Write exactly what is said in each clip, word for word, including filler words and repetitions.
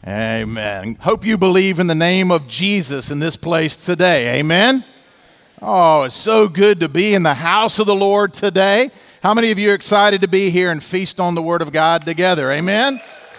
Amen. Hope you believe in the name of Jesus in this place today. Amen. Oh, it's so good to be in the house of the Lord today. How many of you are excited to be here and feast on the Word of God together? Amen.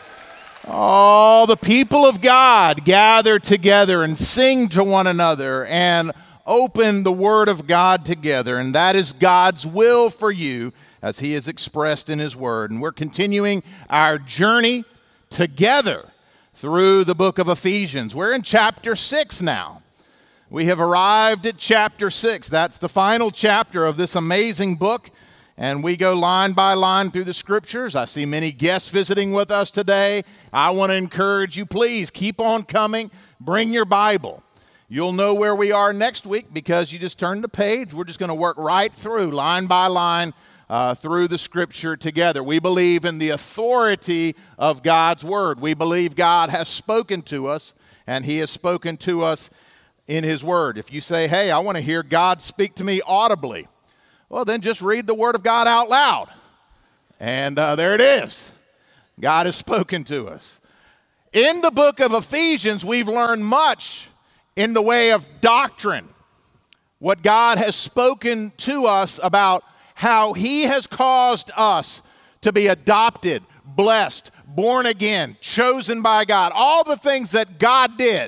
All the people of God gather together and sing to one another and open the Word of God together. And that is God's will for you as He is expressed in His Word. And we're continuing our journey together through the book of Ephesians. We're in chapter six now. We have arrived at chapter six. That's the final chapter of this amazing book. And we go line by line through the scriptures. I see many guests visiting with us today. I want to encourage you, please keep on coming. Bring your Bible. You'll know where we are next week because you just turn the page. We're just going to work right through, line by line, Uh, through the scripture together. We believe in the authority of God's word. We believe God has spoken to us, and He has spoken to us in His word. If you say, hey, I want to hear God speak to me audibly, well, then just read the word of God out loud. And uh, there it is. God has spoken to us. In the book of Ephesians, we've learned much in the way of doctrine. What God has spoken to us about how He has caused us to be adopted, blessed, born again, chosen by God. All the things that God did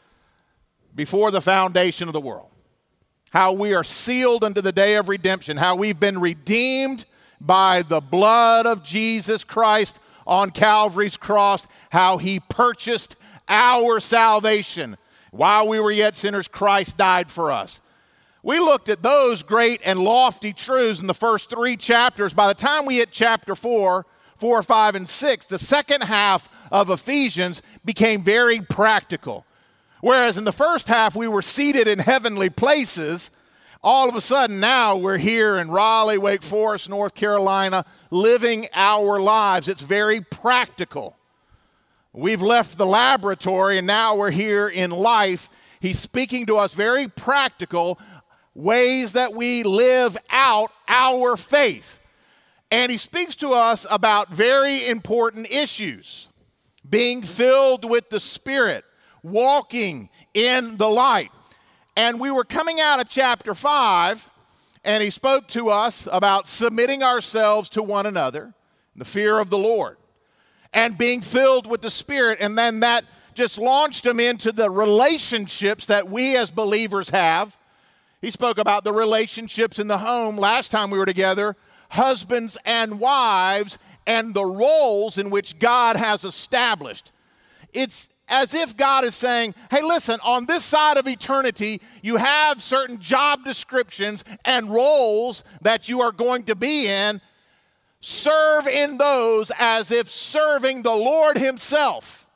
before the foundation of the world. How we are sealed unto the day of redemption. How we've been redeemed by the blood of Jesus Christ on Calvary's cross. How He purchased our salvation. While we were yet sinners, Christ died for us. We looked at those great and lofty truths in the first three chapters. By the time we hit chapter four, four, five, and six, the second half of Ephesians became very practical. Whereas in the first half we were seated in heavenly places, all of a sudden now we're here in Raleigh, Wake Forest, North Carolina, living our lives. It's very practical. We've left the laboratory and now we're here in life. He's speaking to us very practical ways that we live out our faith. And He speaks to us about very important issues. Being filled with the Spirit, walking in the light. And we were coming out of chapter five, and He spoke to us about submitting ourselves to one another, the fear of the Lord, and being filled with the Spirit. And then that just launched Him into the relationships that we as believers have. He spoke about the relationships in the home last time we were together, husbands and wives, and the roles in which God has established. It's as if God is saying, hey, listen, on this side of eternity, you have certain job descriptions and roles that you are going to be in. Serve in those as if serving the Lord Himself.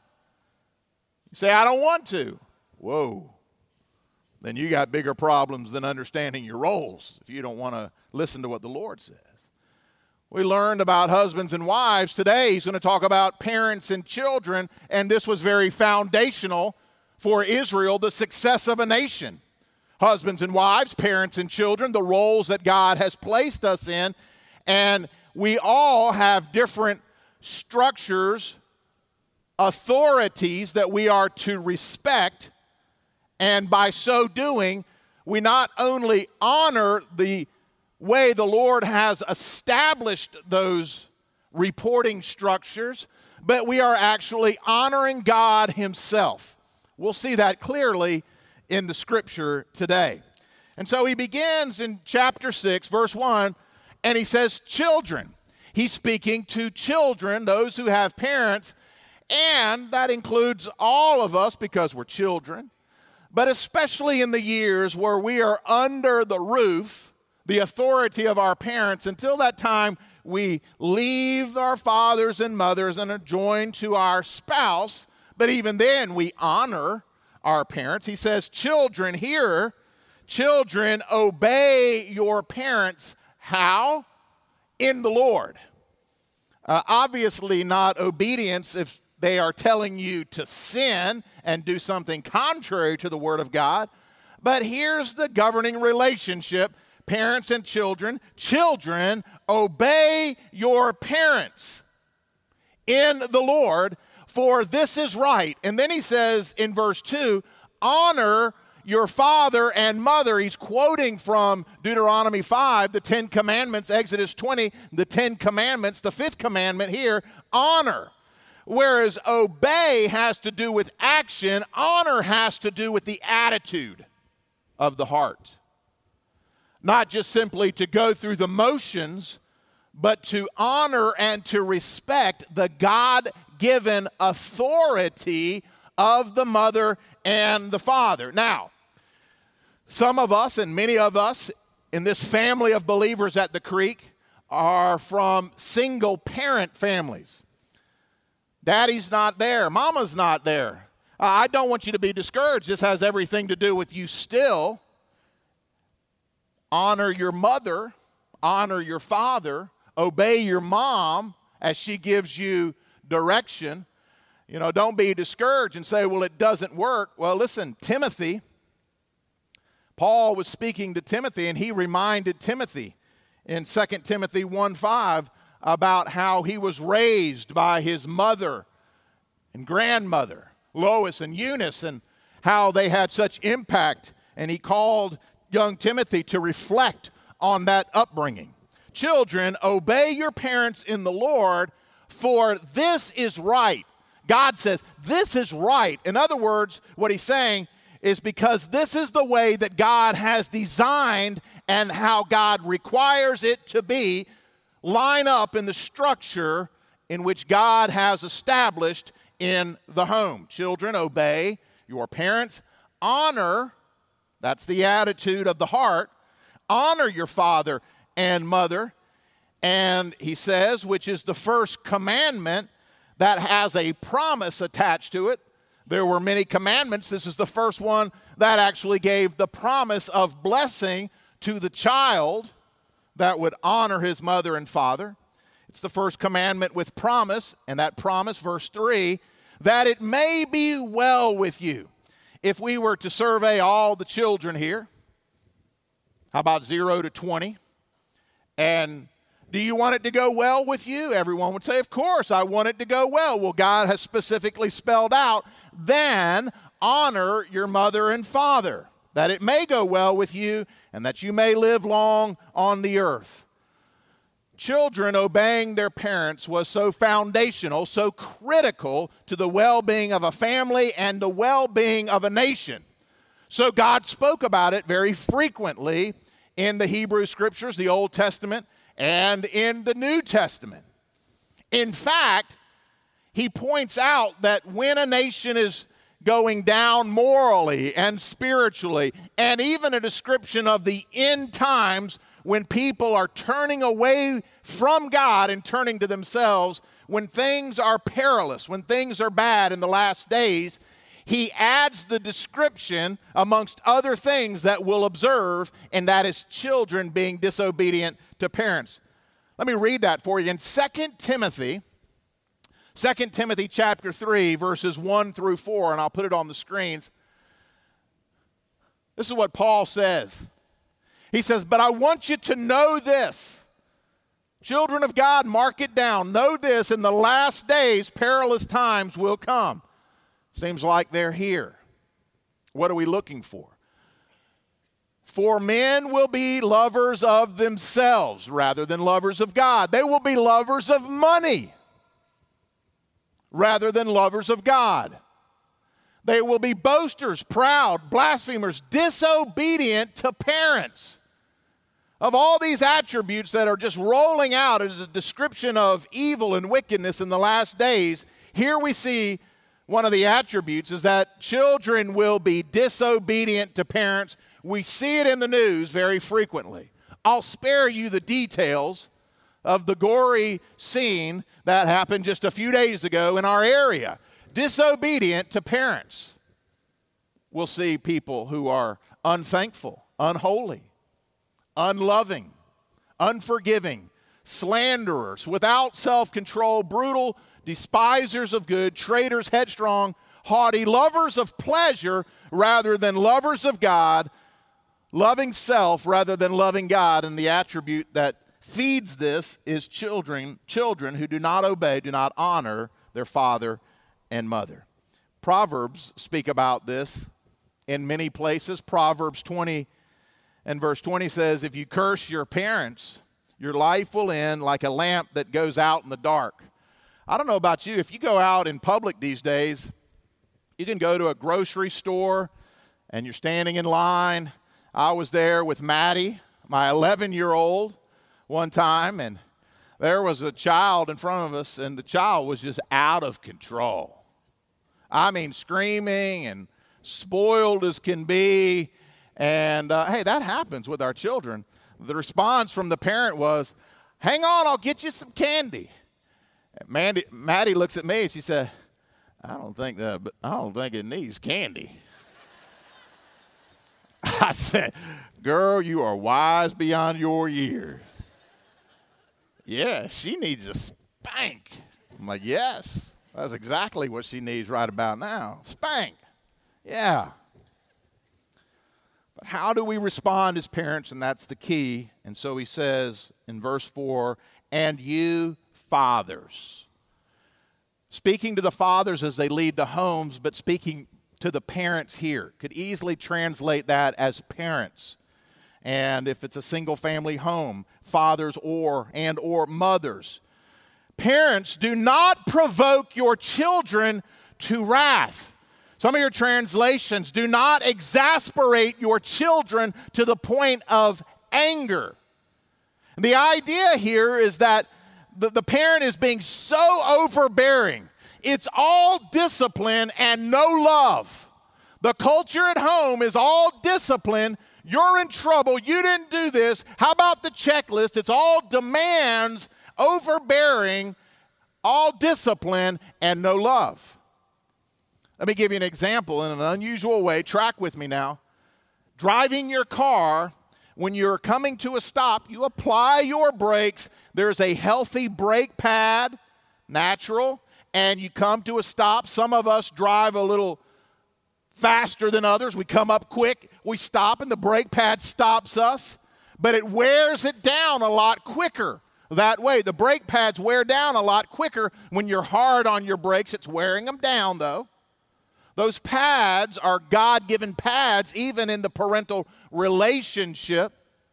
You say, I don't want to. Whoa. Then you got bigger problems than understanding your roles if you don't want to listen to what the Lord says. We learned about husbands and wives. Today He's going to talk about parents and children, and this was very foundational for Israel, the success of a nation. Husbands and wives, parents and children, the roles that God has placed us in, and we all have different structures, authorities that we are to respect. And by so doing, we not only honor the way the Lord has established those reporting structures, but we are actually honoring God Himself. We'll see that clearly in the scripture today. And so He begins in chapter six, verse one, and He says, children. He's speaking to children, those who have parents, and that includes all of us because we're children. But especially in the years where we are under the roof, the authority of our parents, until that time we leave our fathers and mothers and are joined to our spouse. But even then we honor our parents. He says, children, hear, children, obey your parents. How? In the Lord. Uh, obviously not obedience if they are telling you to sin and do something contrary to the Word of God. But here's the governing relationship, parents and children. Children, obey your parents in the Lord, for this is right. And then he says in verse two, honor your father and mother. He's quoting from Deuteronomy five, the Ten Commandments, Exodus twenty, the Ten Commandments, the fifth commandment here, honor. Whereas obey has to do with action, honor has to do with the attitude of the heart. Not just simply to go through the motions, but to honor and to respect the God-given authority of the mother and the father. Now, some of us and many of us in this family of believers at the Creek are from single-parent families. Daddy's not there. Mama's not there. Uh, I don't want you to be discouraged. This has everything to do with you still. Honor your mother. Honor your father. Obey your mom as she gives you direction. You know, don't be discouraged and say, well, it doesn't work. Well, listen, Timothy, Paul was speaking to Timothy, and he reminded Timothy in Second Timothy one five about how he was raised by his mother and grandmother, Lois and Eunice, and how they had such impact. And he called young Timothy to reflect on that upbringing. Children, obey your parents in the Lord, for this is right. God says, this is right. In other words, what he's saying is because this is the way that God has designed and how God requires it to be, line up in the structure in which God has established in the home. Children, obey your parents. Honor, that's the attitude of the heart. Honor your father and mother. And he says, which is the first commandment that has a promise attached to it. There were many commandments. This is the first one that actually gave the promise of blessing to the child that would honor his mother and father. It's the first commandment with promise, and that promise, verse three, that it may be well with you. If we were to survey all the children here, how about zero to twenty? And do you want it to go well with you? Everyone would say, of course, I want it to go well. Well, God has specifically spelled out, then honor your mother and father, that it may go well with you and that you may live long on the earth. Children obeying their parents was so foundational, so critical to the well-being of a family and the well-being of a nation. So God spoke about it very frequently in the Hebrew Scriptures, the Old Testament, and in the New Testament. In fact, he points out that when a nation is going down morally and spiritually, and even a description of the end times when people are turning away from God and turning to themselves, when things are perilous, when things are bad in the last days, he adds the description amongst other things that we'll observe, and that is children being disobedient to parents. Let me read that for you. In Second Timothy, Second Timothy chapter three, verses one through four, and I'll put it on the screens. This is what Paul says. He says, but I want you to know this. Children of God, mark it down. Know this, in the last days, perilous times will come. Seems like they're here. What are we looking for? For men will be lovers of themselves rather than lovers of God. They will be lovers of money rather than lovers of God. They will be boasters, proud, blasphemers, disobedient to parents. Of all these attributes that are just rolling out as a description of evil and wickedness in the last days, here we see one of the attributes is that children will be disobedient to parents. We see it in the news very frequently. I'll spare you the details of the gory scene that happened just a few days ago in our area. Disobedient to parents. We'll see people who are unthankful, unholy, unloving, unforgiving, slanderers, without self-control, brutal, despisers of good, traitors, headstrong, haughty, lovers of pleasure rather than lovers of God, loving self rather than loving God. And the attribute that feeds this is children, children who do not obey, do not honor their father and mother. Proverbs speak about this in many places. Proverbs twenty and verse twenty says, if you curse your parents, your life will end like a lamp that goes out in the dark. I don't know about you. If you go out in public these days, you can go to a grocery store and you're standing in line. I was there with Maddie, my eleven-year-old, one time, and there was a child in front of us, and the child was just out of control. I mean, screaming and spoiled as can be. And, uh, hey, that happens with our children. The response from the parent was, hang on, I'll get you some candy. And Mandy, Maddie looks at me and she said, I don't think that, but I don't think it needs candy. I said, girl, you are wise beyond your years. Yeah, she needs a spank. I'm like, yes, that's exactly what she needs right about now. Spank. Yeah. But how do we respond as parents? And that's the key. And so he says in verse four, and you fathers. Speaking to the fathers as they lead the homes, but speaking to the parents here. Could easily translate that as parents. And if it's a single family home, fathers or and or mothers. Parents, do not provoke your children to wrath. Some of your translations, do not exasperate your children to the point of anger. And the idea here is that the, the parent is being so overbearing. It's all discipline and no love. The culture at home is all discipline. You're in trouble. You didn't do this. How about the checklist? It's all demands, overbearing, all discipline, and no love. Let me give you an example in an unusual way. Track with me now. Driving your car, when you're coming to a stop, you apply your brakes. There's a healthy brake pad, natural, and you come to a stop. Some of us drive a little faster than others. We come up quick. We stop, and the brake pad stops us, but it wears it down a lot quicker that way. The brake pads wear down a lot quicker when you're hard on your brakes. It's wearing them down, though. Those pads are God-given pads, even in the parental relationship.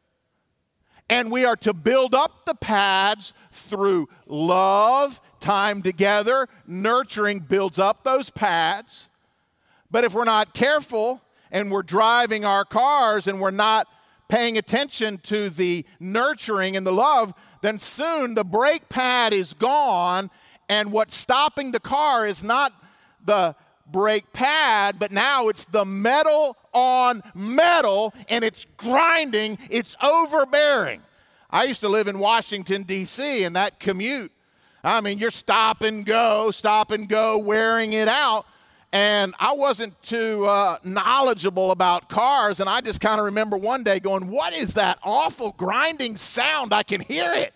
And we are to build up the pads through love, time together. Nurturing builds up those pads. But if we're not careful and we're driving our cars and we're not paying attention to the nurturing and the love, then soon the brake pad is gone, and what's stopping the car is not the brake pad, but now it's the metal on metal, and it's grinding, it's overbearing. I used to live in Washington, D C, and that commute, I mean, you're stop and go, stop and go, wearing it out. And I wasn't too uh, knowledgeable about cars, and I just kind of remember one day going, what is that awful grinding sound? I can hear it.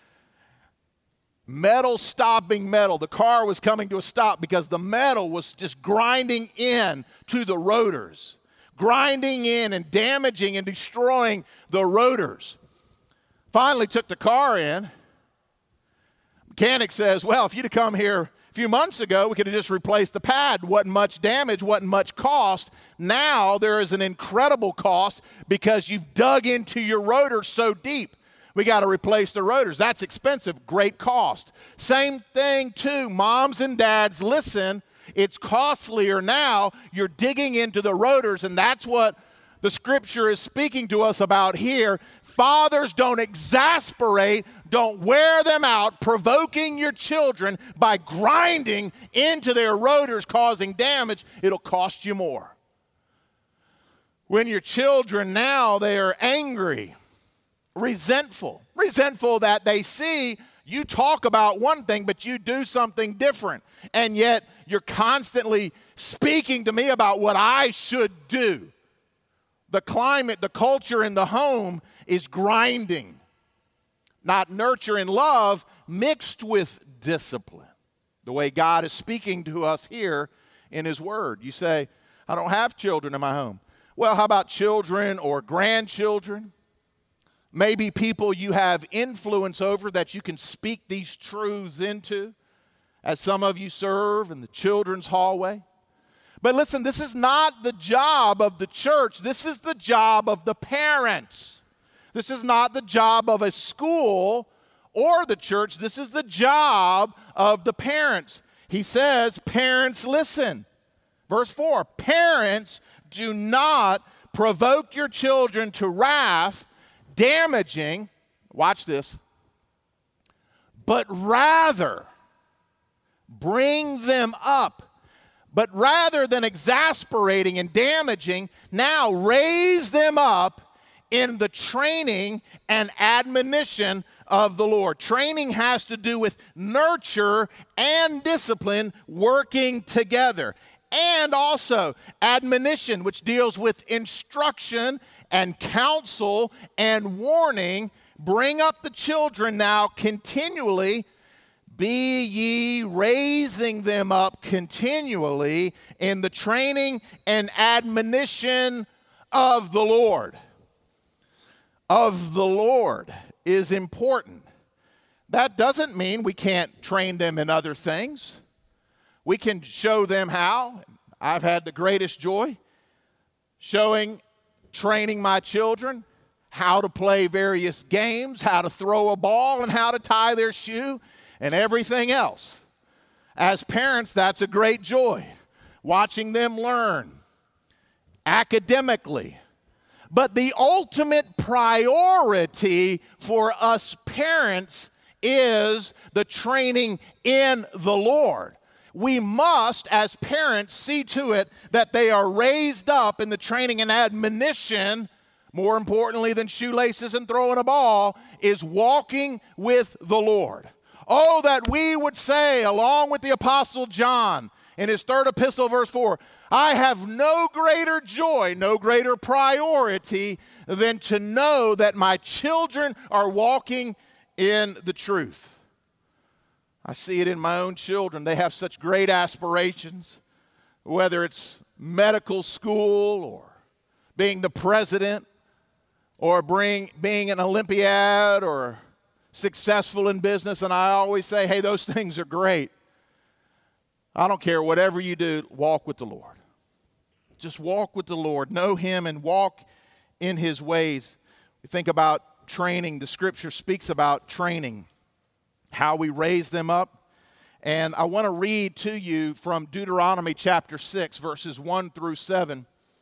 Metal stopping metal. The car was coming to a stop because the metal was just grinding in to the rotors, grinding in and damaging and destroying the rotors. Finally took the car in. Mechanic says, well, if you'd have come here a few months ago, we could have just replaced the pad. Wasn't much damage, wasn't much cost. Now there is an incredible cost because you've dug into your rotors so deep. We got to replace the rotors. That's expensive, great cost. Same thing too, moms and dads, listen, it's costlier now. You're digging into the rotors, and that's what the scripture is speaking to us about here. Fathers, don't exasperate, don't wear them out, provoking your children by grinding into their rotors, causing damage. It'll cost you more. When your children now, they are angry, resentful, resentful that they see you talk about one thing, but you do something different. And yet you're constantly speaking to me about what I should do. The climate, the culture in the home is grinding, not nurture and love mixed with discipline. The way God is speaking to us here in his word. You say, I don't have children in my home. Well, how about children or grandchildren? Maybe people you have influence over that you can speak these truths into. as some of you serve in the children's hallway. But listen, this is not the job of the church. This is the job of the parents. This is not the job of a school or the church. This is the job of the parents. He says, parents, listen. Verse four, parents, do not provoke your children to wrath, damaging, watch this, but rather bring them up. But rather than exasperating and damaging, now raise them up in the training and admonition of the Lord. Training has to do with nurture and discipline working together. And also admonition, which deals with instruction and counsel and warning. Bring up the children now continually. Be ye raising them up continually in the training and admonition of the Lord. Of the Lord is important. That doesn't mean we can't train them in other things. We can show them how. I've had the greatest joy showing, training my children how to play various games, how to throw a ball, and how to tie their shoe, and everything else. As parents, that's a great joy, watching them learn academically. But the ultimate priority for us parents is the training in the Lord. We must, as parents, see to it that they are raised up in the training and admonition. More importantly than shoelaces and throwing a ball, is walking with the Lord. Oh, that we would say, along with the Apostle John in his third epistle, verse four, I have no greater joy, no greater priority than to know that my children are walking in the truth. I see it in my own children. They have such great aspirations, whether it's medical school or being the president or bring, being an Olympiad or successful in business. And I always say, hey, those things are great. I don't care, whatever you do, walk with the Lord. Just walk with the Lord. Know Him and walk in His ways. We think about training. The Scripture speaks about training, how we raise them up. And I want to read to you from Deuteronomy chapter six, verses one through seven.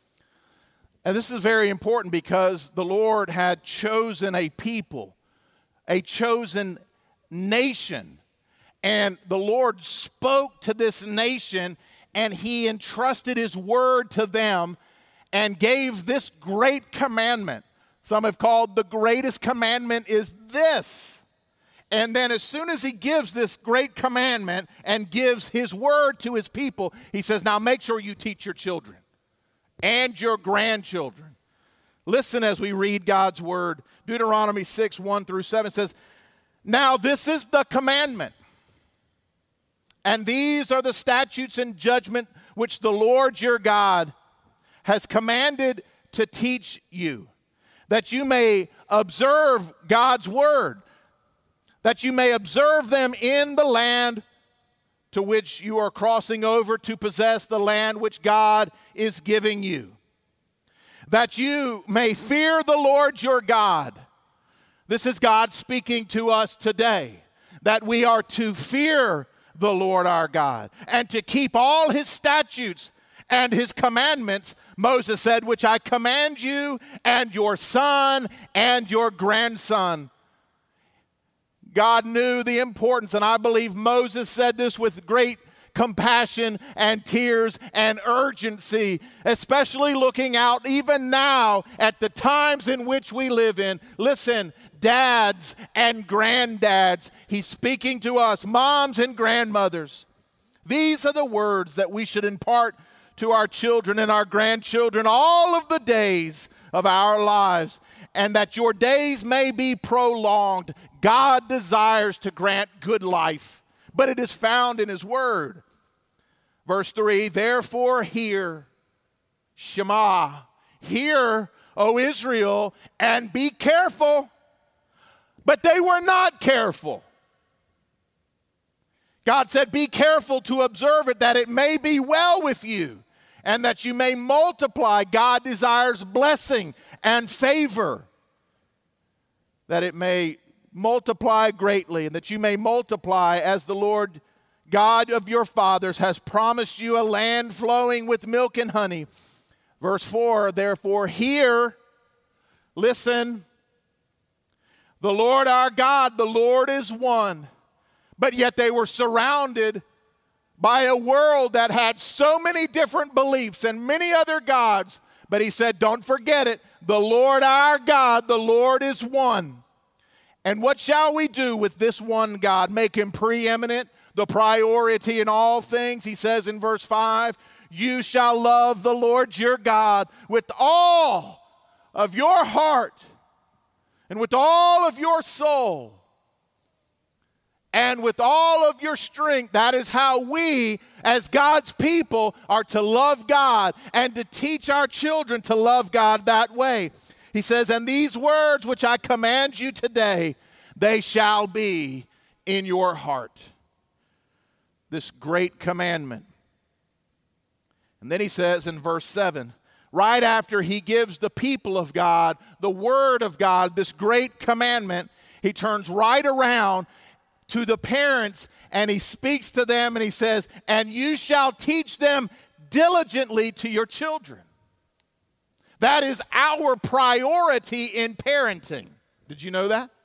And this is very important because the Lord had chosen a people, a chosen nation. And the Lord spoke to this nation, and He entrusted His word to them and gave this great commandment. Some have called the greatest commandment is this. And then as soon as He gives this great commandment and gives His word to His people, He says, now make sure you teach your children and your grandchildren. Listen as we read God's word. Deuteronomy six, one through seven says, now this is the commandment. And these are the statutes and judgment which the Lord your God has commanded to teach you, that you may observe God's word, that you may observe them in the land to which you are crossing over to possess the land which God is giving you, that you may fear the Lord your God. This is God speaking to us today, that we are to fear the Lord our God, and to keep all His statutes and His commandments, Moses said, which I command you and your son and your grandson. God knew the importance, and I believe Moses said this with great compassion and tears and urgency, especially looking out even now at the times in which we live in. Listen, dads and granddads, He's speaking to us, moms and grandmothers. These are the words that we should impart to our children and our grandchildren all of the days of our lives, and that your days may be prolonged. God desires to grant good life, but it is found in His word. Verse three, therefore hear, Shema, hear, O Israel, and be careful. But they were not careful. God said, be careful to observe it, that it may be well with you, and that you may multiply. God desires blessing and favor, that it may multiply greatly, and that you may multiply as the Lord God of your fathers has promised you, a land flowing with milk and honey. Verse four, therefore hear, listen, the Lord our God, the Lord is one. But yet they were surrounded by a world that had so many different beliefs and many other gods. But he said, don't forget it. The Lord our God, the Lord is one. And what shall we do with this one God? Make him preeminent, the priority in all things. He says in verse five, you shall love the Lord your God with all of your heart and with all of your soul and with all of your strength. That is how we, as God's people, are to love God and to teach our children to love God that way. He says, and these words which I command you today, they shall be in your heart. This great commandment. And then he says in verse seven, right after he gives the people of God the word of God, this great commandment, he turns right around to the parents, and he speaks to them, and he says, and you shall teach them diligently to your children. That is our priority in parenting. Did you know that?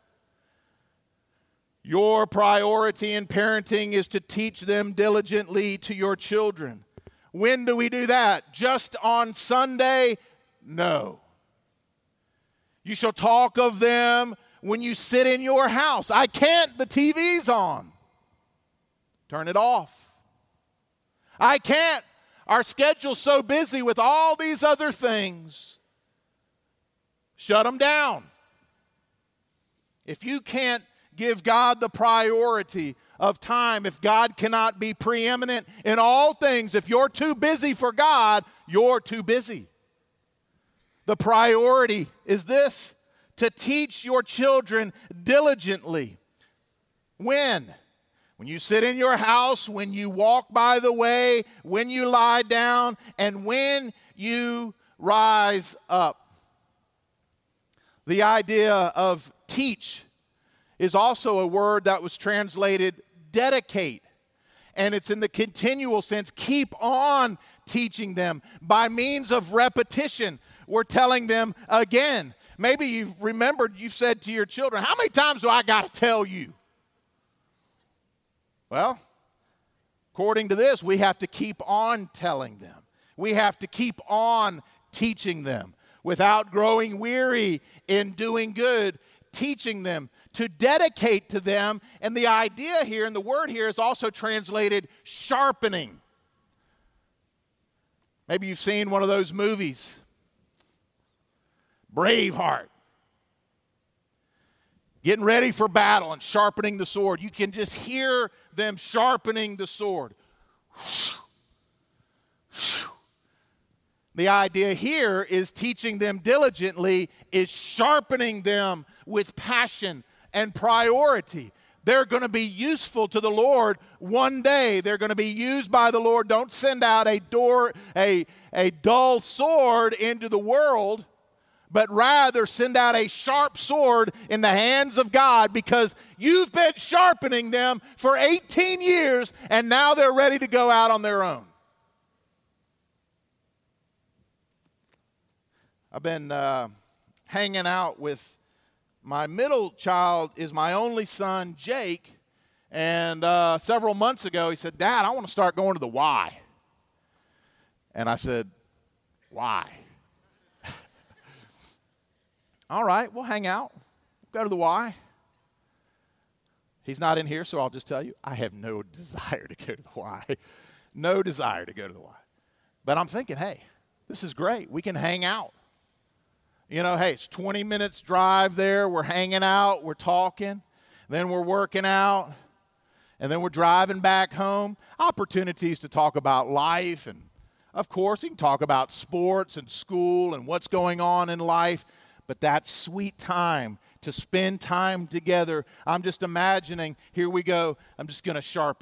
Your priority in parenting is to teach them diligently to your children. When do we do that? Just on Sunday? No. You shall talk of them when you sit in your house. I can't, the T V's on. Turn it off. I can't. Our schedule's so busy with all these other things. Shut them down. If you can't give God the priority of time, if God cannot be preeminent in all things, if you're too busy for God, you're too busy. The priority is this: to teach your children diligently. When? When you sit in your house, when you walk by the way, when you lie down, and when you rise up. The idea of teach is also a word that was translated dedicate. And it's in the continual sense, keep on teaching them by means of repetition. We're telling them again. Maybe you've remembered, you've said to your children, how many times do I got to tell you? Well, according to this, we have to keep on telling them. We have to keep on teaching them without growing weary in doing good, teaching them, to dedicate to them. And the idea here, and the word here is also translated sharpening. Maybe you've seen one of those movies, Braveheart. Getting ready for battle and sharpening the sword. You can just hear them sharpening the sword. The idea here is teaching them diligently, is sharpening them with passion and priority. They're going to be useful to the Lord one day. They're going to be used by the Lord. Don't send out a door, a, a dull sword into the world, but rather send out a sharp sword in the hands of God, because you've been sharpening them for eighteen years, and now they're ready to go out on their own. I've been uh, hanging out with my middle child, is my only son, Jake, and uh, several months ago he said, Dad, I want to start going to the Y. And I said, why? All right, we'll hang out. Go to the Y. He's not in here, so I'll just tell you, I have no desire to go to the Y. No desire to go to the Y. But I'm thinking, hey, this is great. We can hang out. You know, hey, it's twenty minutes drive there. We're hanging out. We're talking. Then we're working out. And then we're driving back home. Opportunities to talk about life. And, of course, you can talk about sports and school and what's going on in life. But that sweet time to spend time together, I'm just imagining, here we go, I'm just going to sharpen.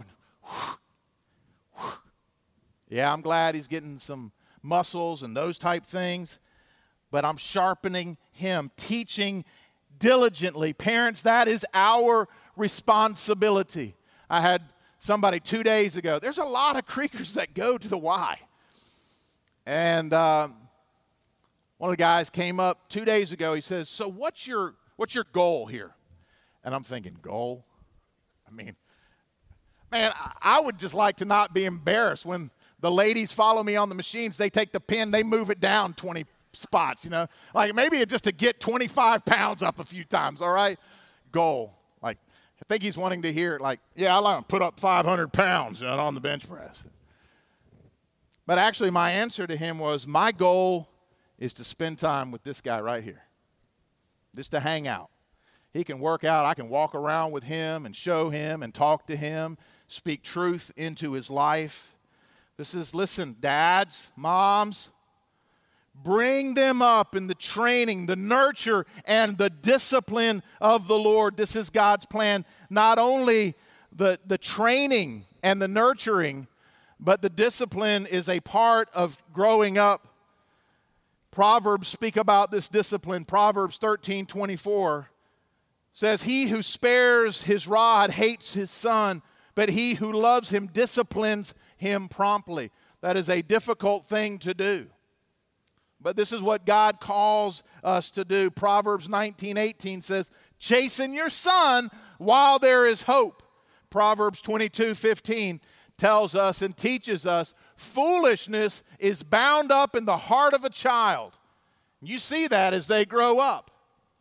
Yeah, I'm glad he's getting some muscles and those type things, but I'm sharpening him, teaching diligently. Parents, that is our responsibility. I had somebody two days ago. There's a lot of Creekers that go to the Y. And uh, one of the guys came up two days ago. He says, so what's your what's your goal here? And I'm thinking, goal? I mean, man, I would just like to not be embarrassed when the ladies follow me on the machines. They take the pin, they move it down twenty spots, you know. Like maybe just to get twenty-five pounds up a few times, all right? Goal. Like, I think he's wanting to hear it like, yeah, I like to put up five hundred pounds, you know, on the bench press. But actually my answer to him was, my goal is to spend time with this guy right here. Just to hang out. He can work out. I can walk around with him and show him and talk to him, speak truth into his life. This is, listen, dads, moms, bring them up in the training, the nurture, and the discipline of the Lord. This is God's plan. Not only the, the training and the nurturing, but the discipline is a part of growing up. Proverbs speak about this discipline. Proverbs thirteen twenty-four says, he who spares his rod hates his son, but he who loves him disciplines him promptly. That is a difficult thing to do. But this is what God calls us to do. Proverbs nineteen eighteen says, chasten your son while there is hope. Proverbs twenty-two fifteen tells us and teaches us, foolishness is bound up in the heart of a child. You see that as they grow up.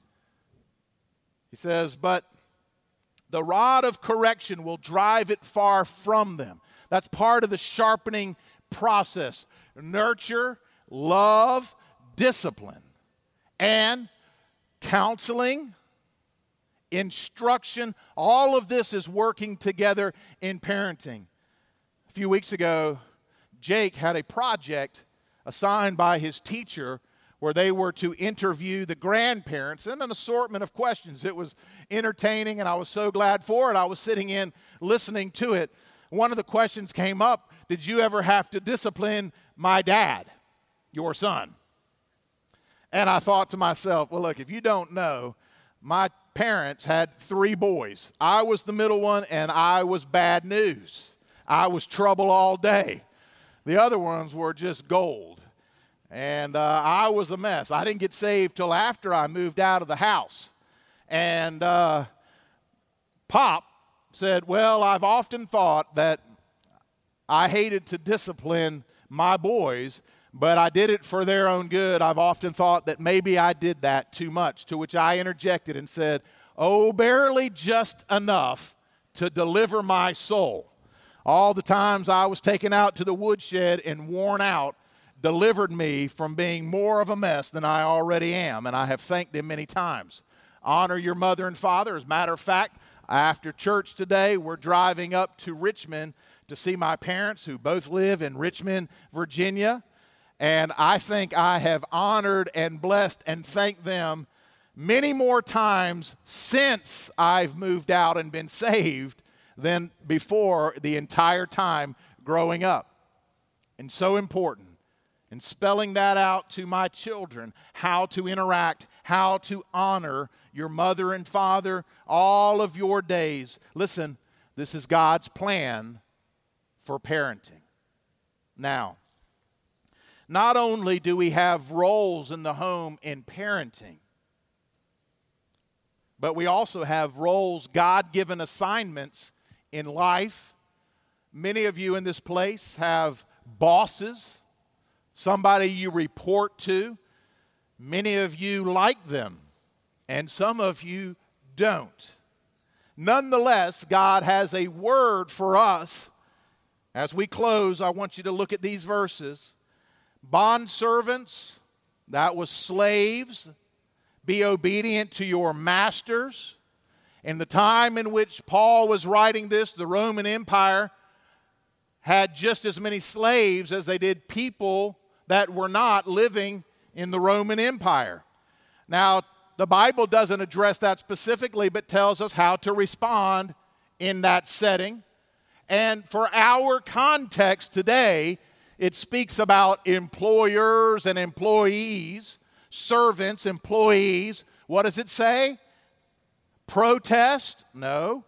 He says, but the rod of correction will drive it far from them. That's part of the sharpening process. Nurture, love, discipline, and counseling, instruction. All of this is working together in parenting. A few weeks ago, Jake had a project assigned by his teacher where they were to interview the grandparents and an assortment of questions. It was entertaining, and I was so glad for it. I was sitting in listening to it. One of the questions came up, did you ever have to discipline my dad, your son? And I thought to myself, well, look, if you don't know, my parents had three boys. I was the middle one, and I was bad news. I was trouble all day. The other ones were just gold. And uh, I was a mess. I didn't get saved till after I moved out of the house. And uh, Pop said, well, I've often thought that I hated to discipline my boys, but I did it for their own good. I've often thought that maybe I did that too much, to which I interjected and said, oh, barely just enough to deliver my soul. All the times I was taken out to the woodshed and worn out delivered me from being more of a mess than I already am, and I have thanked him many times. Honor your mother and father. As a matter of fact, after church today, we're driving up to Richmond to see my parents, who both live in Richmond, Virginia, and I think I have honored and blessed and thanked them many more times since I've moved out and been saved than before the entire time growing up. And so important. And spelling that out to my children, how to interact, how to honor your mother and father all of your days. Listen, this is God's plan for parenting. Now, not only do we have roles in the home in parenting, but we also have roles, God-given assignments in life. Many of you in this place have bosses, somebody you report to. Many of you like them, and some of you don't. Nonetheless, God has a word for us. As we close, I want you to look at these verses. Bondservants, that was slaves, be obedient to your masters. In the time in which Paul was writing this, the Roman Empire had just as many slaves as they did people that were not living in the Roman Empire. Now, the Bible doesn't address that specifically, but tells us how to respond in that setting. And for our context today, it speaks about employers and employees, servants, employees. What does it say? Protest? No.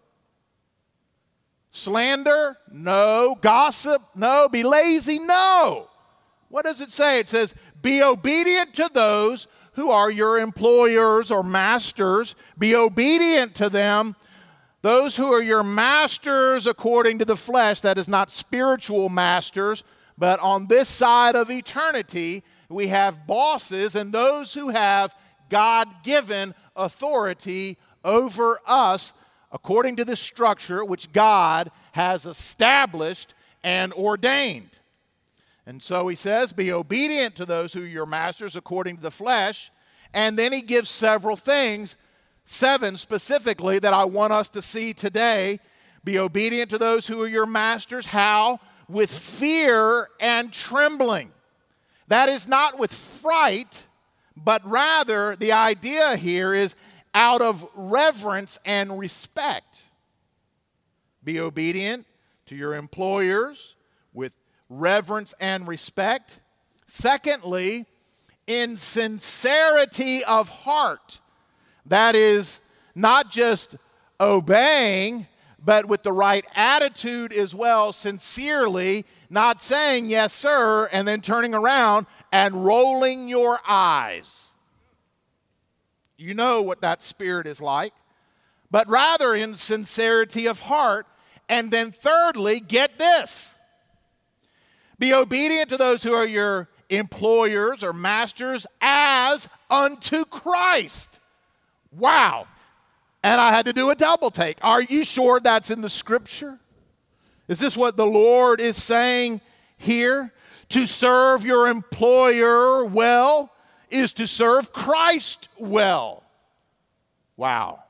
Slander? No. Gossip? No. Be lazy? No. What does it say? It says, be obedient to those who are your employers or masters. Be obedient to them. Those who are your masters according to the flesh, that is not spiritual masters, but on this side of eternity, we have bosses and those who have God-given authority over us according to the structure which God has established and ordained. And so he says, be obedient to those who are your masters according to the flesh. And then he gives several things, seven specifically, that I want us to see today. Be obedient to those who are your masters. How? With fear and trembling. That is not with fright, but rather the idea here is out of reverence and respect. Be obedient to your employers with reverence and respect. Secondly, in sincerity of heart. That is not just obeying, but with the right attitude as well, sincerely, not saying yes, sir, and then turning around and rolling your eyes. You know what that spirit is like. But rather in sincerity of heart. And then thirdly, get this. Be obedient to those who are your employers or masters as unto Christ. Wow. And I had to do a double take. Are you sure that's in the scripture? Is this what the Lord is saying here? To serve your employer well is to serve Christ well. Wow.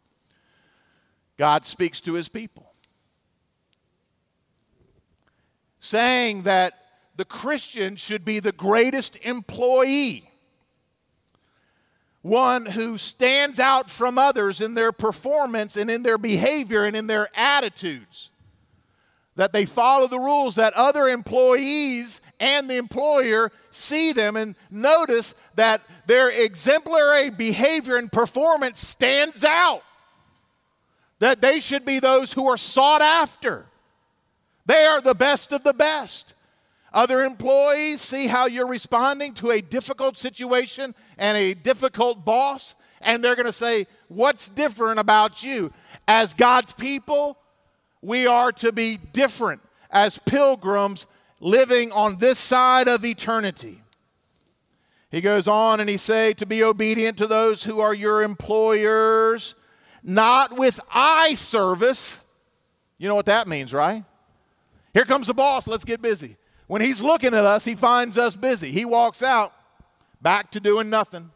God speaks to his people, saying that the Christian should be the greatest employee, one who stands out from others in their performance and in their behavior and in their attitudes, that they follow the rules, that other employees and the employer see them and notice that their exemplary behavior and performance stands out, that they should be those who are sought after. They are the best of the best. Other employees see how you're responding to a difficult situation and a difficult boss, and they're going to say, what's different about you? As God's people, we are to be different as pilgrims living on this side of eternity. He goes on and he say to be obedient to those who are your employers, not with eye service. You know what that means, right? Here comes the boss, let's get busy. When he's looking at us, he finds us busy. He walks out, back to doing nothing.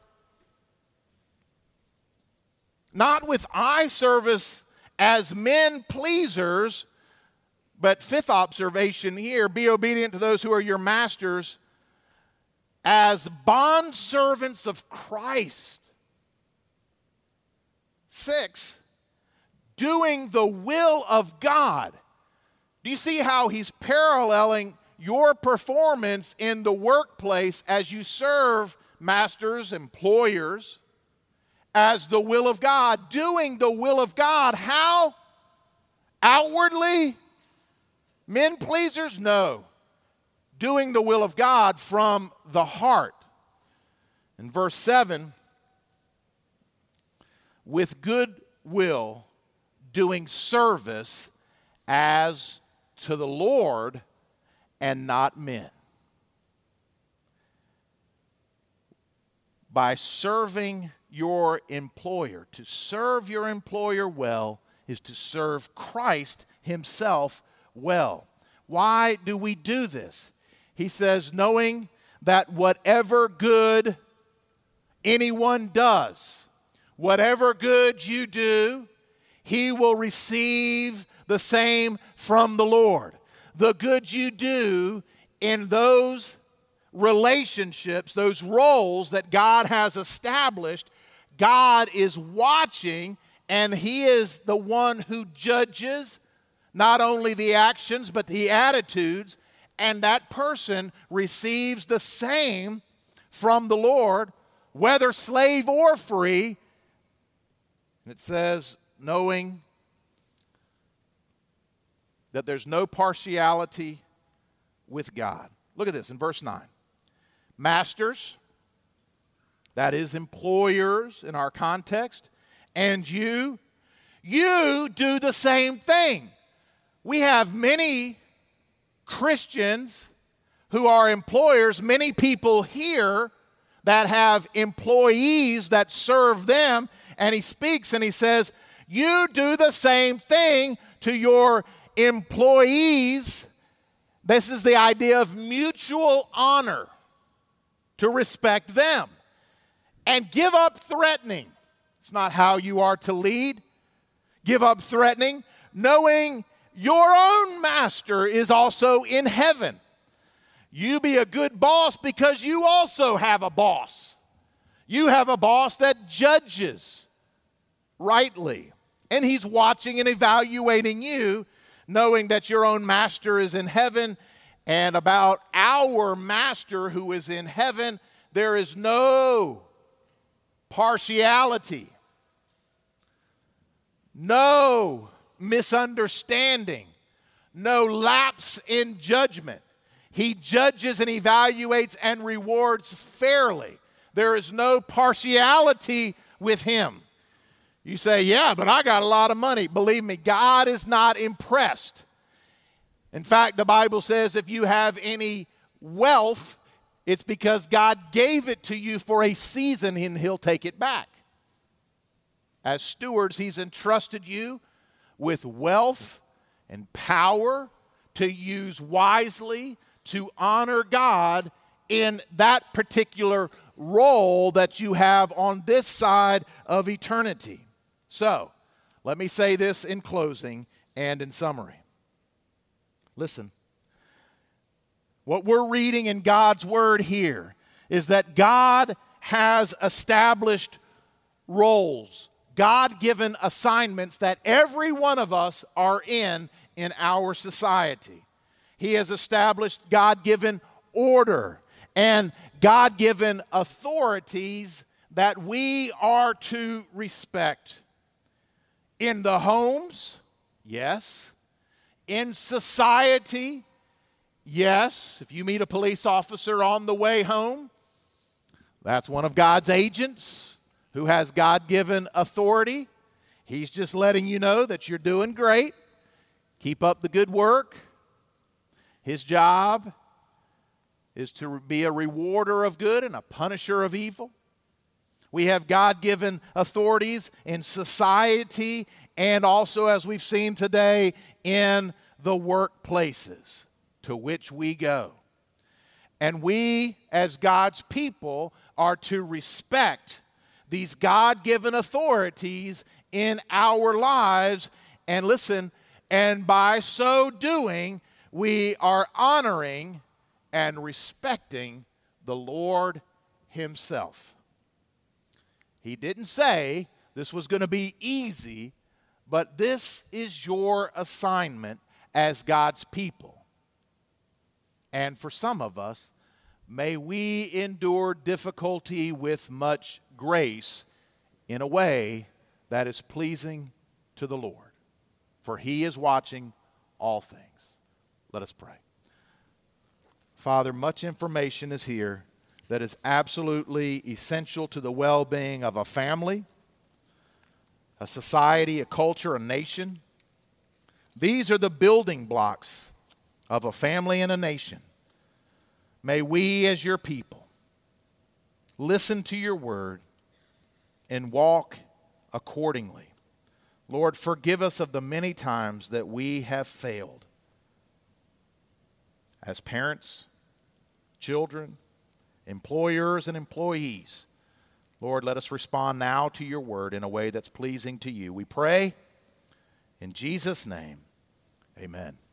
Not with eye service as men pleasers, but fifth observation here, be obedient to those who are your masters as bondservants of Christ. Six, doing the will of God. Do you see how he's paralleling your performance in the workplace as you serve masters, employers, as the will of God? Doing the will of God. How? Outwardly? Men pleasers? No. Doing the will of God from the heart. In verse seven, with good will, doing service as to the Lord and not men. By serving your employer. To serve your employer well is to serve Christ himself well. Why do we do this? He says, knowing that whatever good anyone does, whatever good you do, he will receive the same from the Lord. The good you do in those relationships, those roles that God has established, God is watching, and he is the one who judges not only the actions, but the attitudes, and that person receives the same from the Lord, whether slave or free. It says, knowing that there's no partiality with God. Look at this in verse nine. Masters, that is employers in our context, and you, you do the same thing. We have many Christians who are employers, many people here that have employees that serve them, and he speaks and he says, you do the same thing to your employees. This is the idea of mutual honor, to respect them. And give up threatening. It's not how you are to lead. Give up threatening, knowing your own master is also in heaven. You be a good boss because you also have a boss. You have a boss that judges rightly. And he's watching and evaluating you, knowing that your own master is in heaven. And about our master who is in heaven, there is no partiality, no misunderstanding, no lapse in judgment. He judges and evaluates and rewards fairly. There is no partiality with him. You say, yeah, but I got a lot of money. Believe me, God is not impressed. In fact, the Bible says if you have any wealth, it's because God gave it to you for a season and he'll take it back. As stewards, he's entrusted you with wealth and power to use wisely to honor God in that particular role that you have on this side of eternity. So, let me say this in closing and in summary. Listen, what we're reading in God's Word here is that God has established roles, God-given assignments that every one of us are in in our society. He has established God-given order and God-given authorities that we are to respect. In the homes, yes. In society, yes. If you meet a police officer on the way home, that's one of God's agents who has God-given authority. He's just letting you know that you're doing great. Keep up the good work. His job is to be a rewarder of good and a punisher of evil. We have God-given authorities in society and also, as we've seen today, in the workplaces to which we go. And we, as God's people, are to respect these God-given authorities in our lives. And listen, and by so doing, we are honoring and respecting the Lord himself. He didn't say this was going to be easy, but this is your assignment as God's people. And for some of us, may we endure difficulty with much grace in a way that is pleasing to the Lord. For he is watching all things. Let us pray. Father, much information is here that is absolutely essential to the well-being of a family, a society, a culture, a nation. These are the building blocks of a family and a nation. May we, as your people, listen to your word and walk accordingly. Lord, forgive us of the many times that we have failed as parents, children, employers, and employees. Lord, let us respond now to your word in a way that's pleasing to you. We pray in Jesus' name, amen.